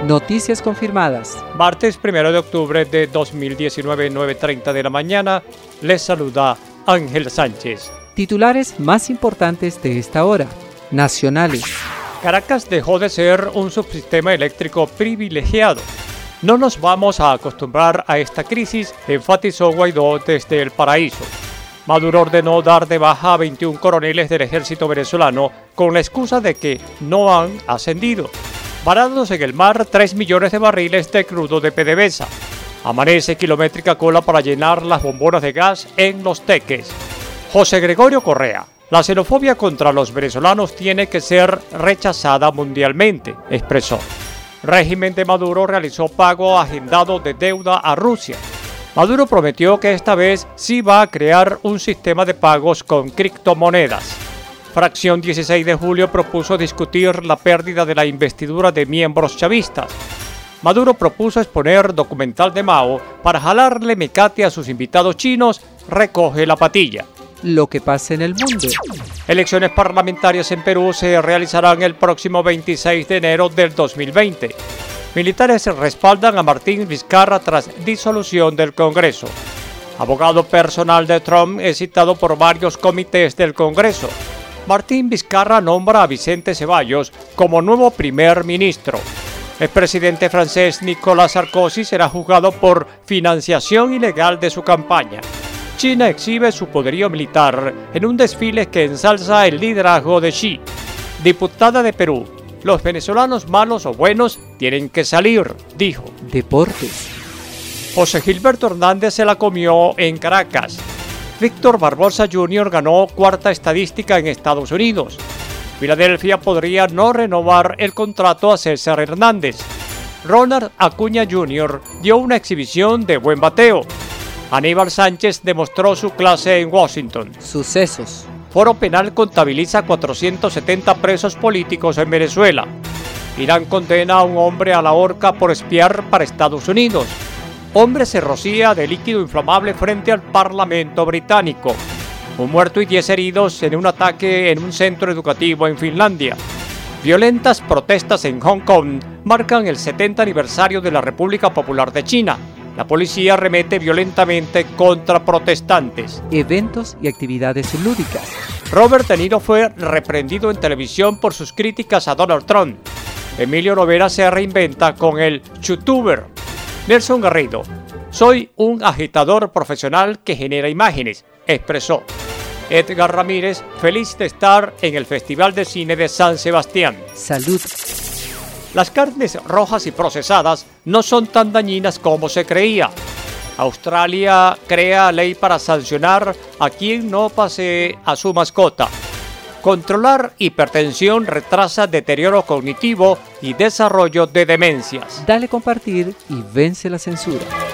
Noticias confirmadas. Martes 1 de octubre de 2019, 9:30 de la mañana. Les saluda Ángel Sánchez. Titulares más importantes de esta hora. Nacionales. Caracas dejó de ser un subsistema eléctrico privilegiado. No nos vamos a acostumbrar a esta crisis, enfatizó Guaidó desde El Paraíso. Maduro ordenó dar de baja a 21 coroneles del ejército venezolano con la excusa de que no han ascendido. Varados en el mar 3 millones de barriles de crudo de PDVSA. Amanece kilométrica cola para llenar las bombonas de gas en Los Teques. José Gregorio Correa. La xenofobia contra los venezolanos tiene que ser rechazada mundialmente, expresó. Régimen de Maduro realizó pago agendado de deuda a Rusia. Maduro prometió que esta vez sí va a crear un sistema de pagos con criptomonedas. Fracción 16 de julio propuso discutir la pérdida de la investidura de miembros chavistas. Maduro propuso exponer documental de Mao para jalarle mecate a sus invitados chinos, recoge la patilla. Lo que pasa en el mundo. Elecciones parlamentarias en Perú se realizarán el próximo 26 de enero del 2020. Militares respaldan a Martín Vizcarra tras disolución del Congreso. Abogado personal de Trump es citado por varios comités del Congreso. Martín Vizcarra nombra a Vicente Ceballos como nuevo primer ministro. El presidente francés Nicolas Sarkozy será juzgado por financiación ilegal de su campaña. China exhibe su poderío militar en un desfile que ensalza el liderazgo de Xi. Diputada de Perú. Los venezolanos malos o buenos tienen que salir, dijo. Deportes. José Gilberto Hernández se la comió en Caracas. Víctor Barbosa Jr. ganó cuarta estadística en Estados Unidos. Filadelfia podría no renovar el contrato a César Hernández. Ronald Acuña Jr. dio una exhibición de buen bateo. Aníbal Sánchez demostró su clase en Washington. Sucesos. Foro Penal contabiliza 470 presos políticos en Venezuela. Irán condena a un hombre a la horca por espiar para Estados Unidos. Hombre se rocía de líquido inflamable frente al Parlamento británico. Un muerto y 10 heridos en un ataque en un centro educativo en Finlandia. Violentas protestas en Hong Kong marcan el 70 aniversario de la República Popular de China. La policía arremete violentamente contra protestantes. Eventos y actividades lúdicas. Robert De Niro fue reprendido en televisión por sus críticas a Donald Trump. Emilio Lovera se reinventa con el YouTuber. Nelson Garrido. Soy un agitador profesional que genera imágenes, expresó. Edgar Ramírez, feliz de estar en el Festival de Cine de San Sebastián. Salud. Las carnes rojas y procesadas no son tan dañinas como se creía. Australia crea ley para sancionar a quien no pasee a su mascota. Controlar hipertensión retrasa deterioro cognitivo y desarrollo de demencias. Dale compartir y vence la censura.